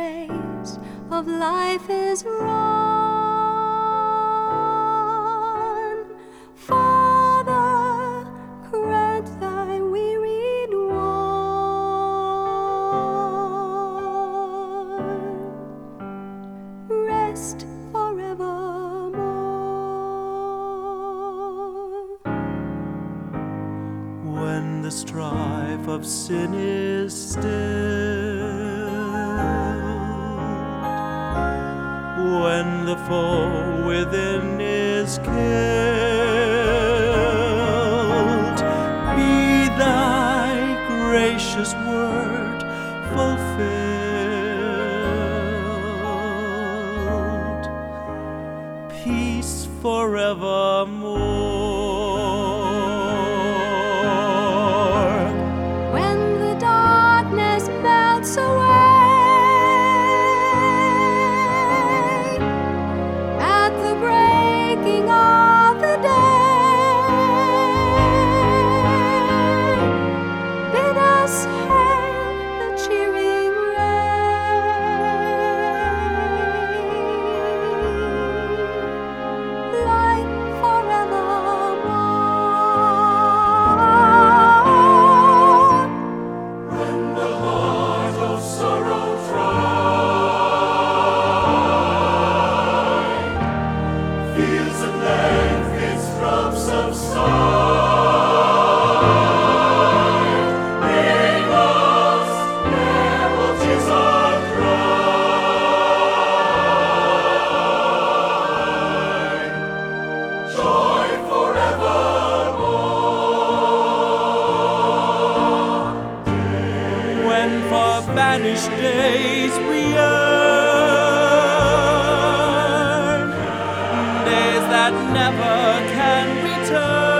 race of life is run. Father, grant thy wearied one rest forevermore. When the strife of sin is stilled, when the foe within is killed, be thy gracious word fulfilled. Peace forevermore. When the darkness melts away at the breaking of the day, bid us hail the cheering rain. Light forevermore. When the heart of sorrow dry feels at length its drops subside, bring us there what is our cry. Joy forevermore. When for vanished days we yearn, days that never can return,